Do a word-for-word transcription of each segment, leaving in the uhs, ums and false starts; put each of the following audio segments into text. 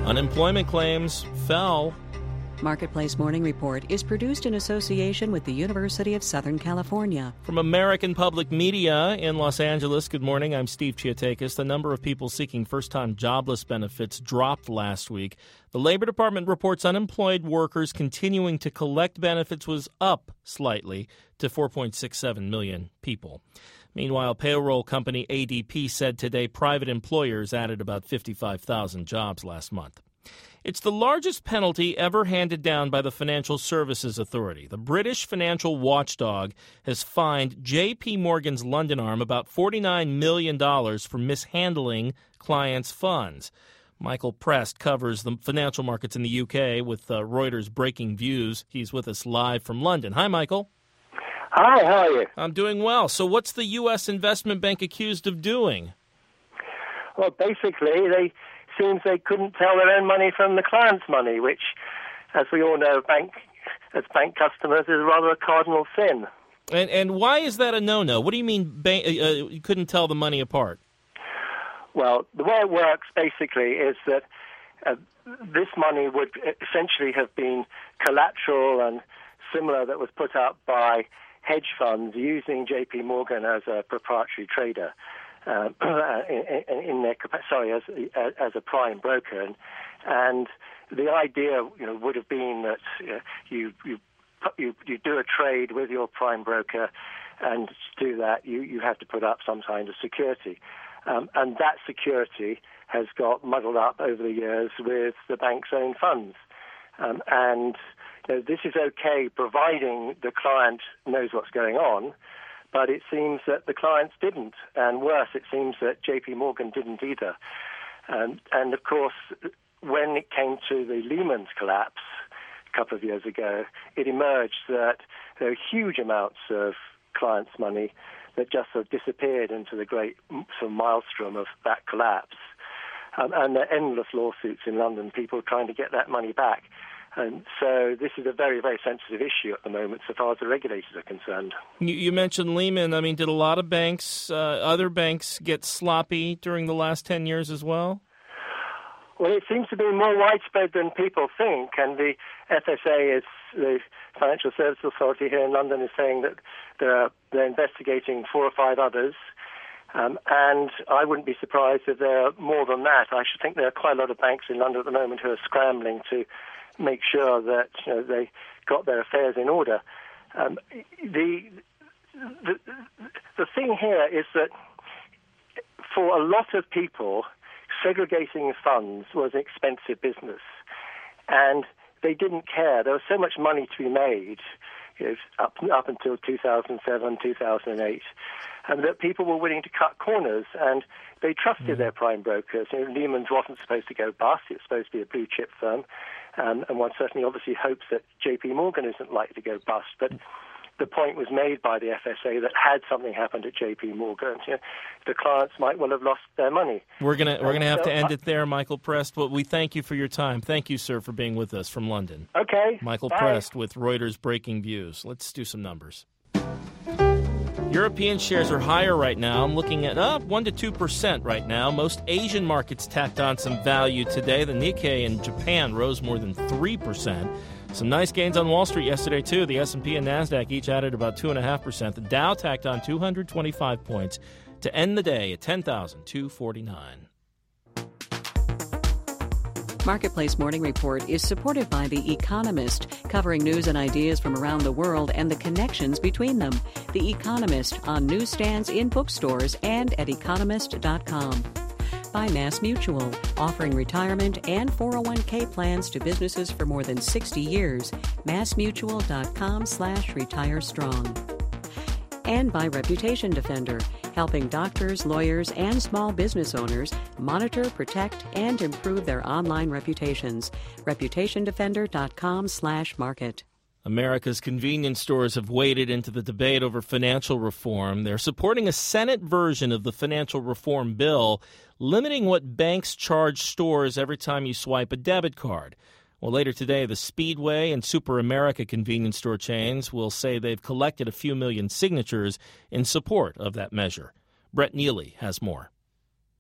Unemployment claims fell. Marketplace Morning Report is produced in association with the University of Southern California. From American Public Media in Los Angeles, good morning. I'm Steve Chiatakis. The number of people seeking first-time jobless benefits dropped last week. The Labor Department reports unemployed workers continuing to collect benefits was up slightly to four point six seven million people. Meanwhile, payroll company A D P said today private employers added about fifty-five thousand jobs last month. It's the largest penalty ever handed down by the Financial Services Authority. The British financial watchdog has fined J P Morgan's London arm about forty-nine million dollars for mishandling clients' funds. Michael Prest covers the financial markets in the U K with uh, Reuters Breaking Views. He's with us live from London. Hi, Michael. Hi, how are you? I'm doing well. So what's the U S investment bank accused of doing? Well, basically, they seems they couldn't tell their own money from the client's money, which, as we all know, bank as bank customers is rather a cardinal sin. And and why is that a no-no? What do you mean ba- uh, you couldn't tell the money apart? Well, the way it works basically is that uh, this money would essentially have been collateral and similar that was put up by hedge funds using J P Morgan as a proprietary trader. Uh, in, in their sorry as as a prime broker, and, and the idea you know would have been that you know, you, you you you do a trade with your prime broker, and to do that you, you have to put up some kind of security, um, and that security has got muddled up over the years with the bank's own funds, um, and you know, this is okay providing the client knows what's going on. But it seems that the clients didn't, and worse, it seems that J P Morgan didn't either. Um, and of course, when it came to the Lehman's collapse a couple of years ago, it emerged that there are huge amounts of clients' money that just sort of disappeared into the great sort of maelstrom of that collapse. Um, and there are endless lawsuits in London, people trying to get that money back. And so this is a very, very sensitive issue at the moment so far as the regulators are concerned. You, you mentioned Lehman. I mean, did a lot of banks, uh, other banks, get sloppy during the last ten years as well? Well, it seems to be more widespread than people think. And the F S A, is the Financial Services Authority here in London, is saying that they're, they're investigating four or five others. Um, and I wouldn't be surprised if there are more than that. I should think there are quite a lot of banks in London at the moment who are scrambling to make sure that you know, they got their affairs in order. Um, the, the the thing here is that for a lot of people, segregating funds was an expensive business, and they didn't care. There was so much money to be made, you know, up up until two thousand seven, two thousand eight, and that people were willing to cut corners, and they trusted mm-hmm. their prime brokers. You know, Lehman's wasn't supposed to go bust; it was supposed to be a blue chip firm. Um, and one certainly obviously hopes that J P Morgan isn't likely to go bust. But the point was made by the F S A that had something happened at J P Morgan, you know, the clients might well have lost their money. We're gonna we're gonna have so, to end it there, Michael Prest. But we thank you for your time. Thank you, sir, for being with us from London. Okay. Michael Bye. Prest with Reuters Breaking Views. Let's do some numbers. European shares are higher right now. I'm looking at up uh, one to two percent right now. Most Asian markets tacked on some value today. The Nikkei in Japan rose more than three percent. Some nice gains on Wall Street yesterday, too. The S and P and NASDAQ each added about two point five percent. The Dow tacked on two hundred twenty-five points to end the day at ten thousand two hundred forty-nine. Marketplace Morning Report is supported by The Economist, covering news and ideas from around the world and the connections between them. The Economist on newsstands, in bookstores, and at economist dot com. By MassMutual, offering retirement and four oh one k plans to businesses for more than sixty years. MassMutual.com slash retire strong. And by Reputation Defender, helping doctors, lawyers, and small business owners monitor, protect, and improve their online reputations. ReputationDefender.com slash market. America's convenience stores have waded into the debate over financial reform. They're supporting a Senate version of the financial reform bill, limiting what banks charge stores every time you swipe a debit card. Well, later today, the Speedway and Super America convenience store chains will say they've collected a few million signatures in support of that measure. Brett Neely has more.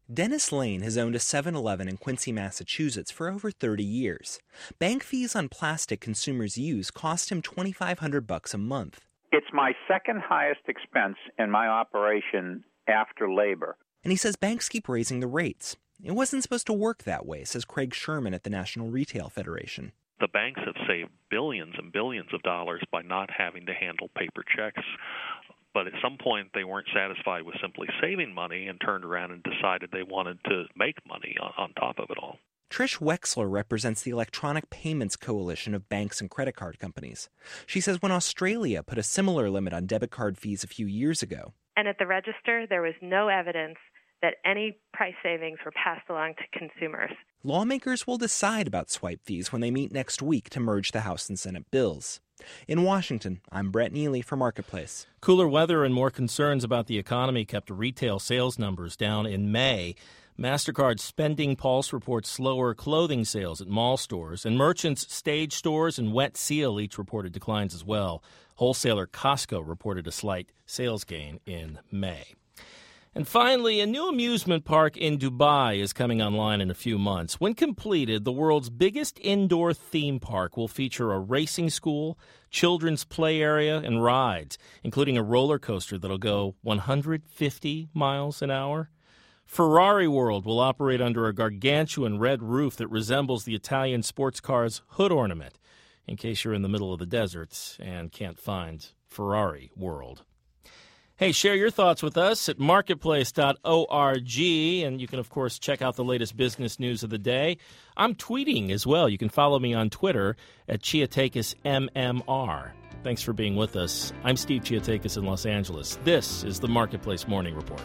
Dennis Lane has owned a seven eleven in Quincy, Massachusetts for over thirty years. Bank fees on plastic consumers use cost him twenty-five hundred bucks a month. It's my second highest expense in my operation after labor. And he says banks keep raising the rates. It wasn't supposed to work that way, says Craig Sherman at the National Retail Federation. The banks have saved billions and billions of dollars by not having to handle paper checks. But at some point, they weren't satisfied with simply saving money and turned around and decided they wanted to make money on, on top of it all. Trish Wexler represents the Electronic Payments Coalition of banks and credit card companies. She says when Australia put a similar limit on debit card fees a few years ago. And at the register, there was no evidence that any price savings were passed along to consumers. Lawmakers will decide about swipe fees when they meet next week to merge the House and Senate bills. In Washington, I'm Brett Neely for Marketplace. Cooler weather and more concerns about the economy kept retail sales numbers down in May. MasterCard's Spending Pulse reports slower clothing sales at mall stores, and merchants Stage Stores and Wet Seal each reported declines as well. Wholesaler Costco reported a slight sales gain in May. And finally, a new amusement park in Dubai is coming online in a few months. When completed, the world's biggest indoor theme park will feature a racing school, children's play area, and rides, including a roller coaster that'll go one hundred fifty miles an hour. Ferrari World will operate under a gargantuan red roof that resembles the Italian sports car's hood ornament, in case you're in the middle of the desert and can't find Ferrari World. Hey, share your thoughts with us at marketplace dot org, and you can, of course, check out the latest business news of the day. I'm tweeting as well. You can follow me on Twitter at Chiatakis M M R. Thanks for being with us. I'm Steve Chiatakis in Los Angeles. This is the Marketplace Morning Report.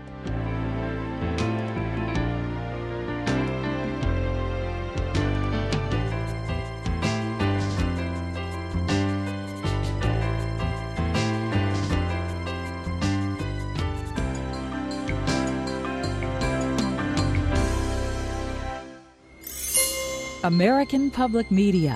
American Public Media.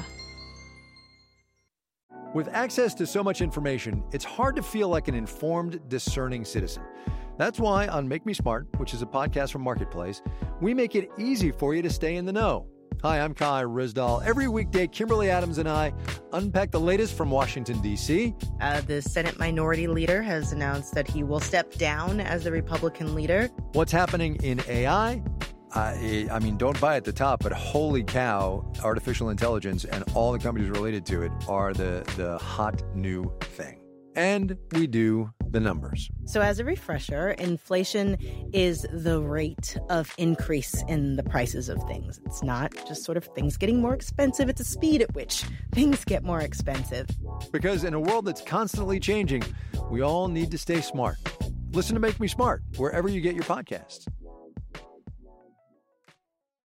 With access to so much information, it's hard to feel like an informed, discerning citizen. That's why on Make Me Smart, which is a podcast from Marketplace, we make it easy for you to stay in the know. Hi, I'm Kai Rizdal. Every weekday, Kimberly Adams and I unpack the latest from Washington, D C. Uh, the Senate Minority Leader has announced that he will step down as the Republican leader. What's happening in A I? I, I mean, don't buy at the top, but holy cow, artificial intelligence and all the companies related to it are the, the hot new thing. And we do the numbers. So as a refresher, inflation is the rate of increase in the prices of things. It's not just sort of things getting more expensive. It's the speed at which things get more expensive. Because in a world that's constantly changing, we all need to stay smart. Listen to Make Me Smart wherever you get your podcasts.